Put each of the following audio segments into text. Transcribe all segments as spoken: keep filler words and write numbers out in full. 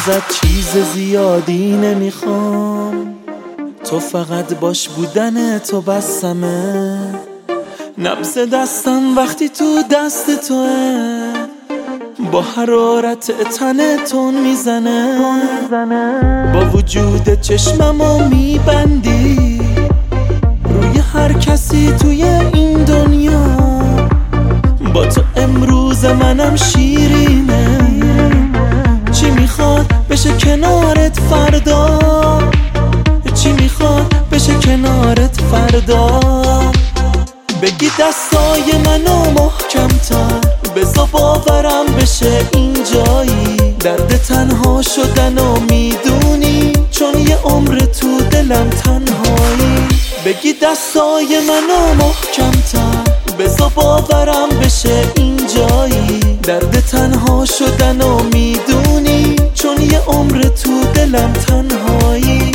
ازت چیز زیادی نمیخوام، تو فقط باش بودن تو بسمه. نبض دستم وقتی تو دست توه، با حرارت تنتون میزنه. با وجود چشممو میبندی روی هر کسی توی این دنیا. با تو امروز منم شیرینه، چی میخواد بشه کنارت فردا، چی میخواد بشه کنارت فردا. بگی دستای منو محکم‌تر، بذار باورم بشه اینجایی. درد تنها شدن و میدونی، چون یه عمر تو دلم تنهایی. بگی دستای منو محکم‌تر، بذار باورم بشه اینجایی. درد تنها شدن و میدونی، چون یه عمر تو دلم تنهایی.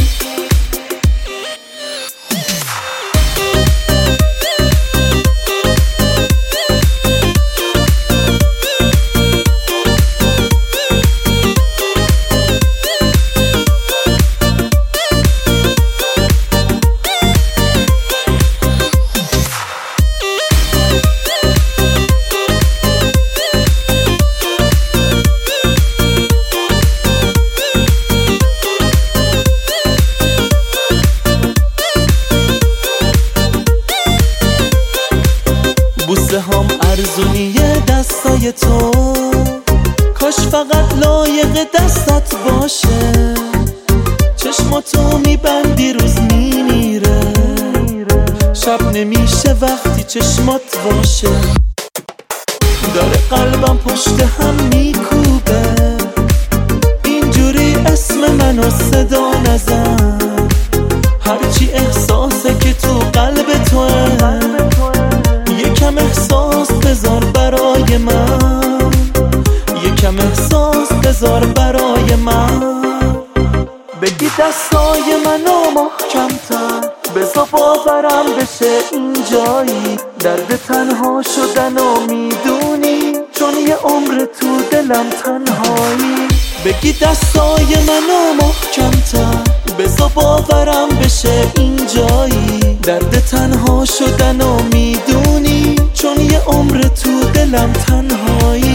بوسه هم ارزونیه دستای تو، کاش فقط لایق دستات باشه. چشماتو میبندی روز میمیره، شب نمیشه وقتی چشمات باشه. داره قلبم پشت هم میکوبه، اینجوری اسم منو صدا نزن. هرچی احساسه که تو قلب توه، یکم احساس بذار برای من، یکم احساس بذار برای من. بگی دستای منو محکم‌تر، بذار باورم بشه اینجایی. درد تنها شدن و میدونی، چون یه عمر تو دلم تنهایی. بگی دستای منو محکم‌تر، بذار باورم بشه اینجایی. درد تنها شدن و میدونی، چون یه عمر تو دلم تنهایی.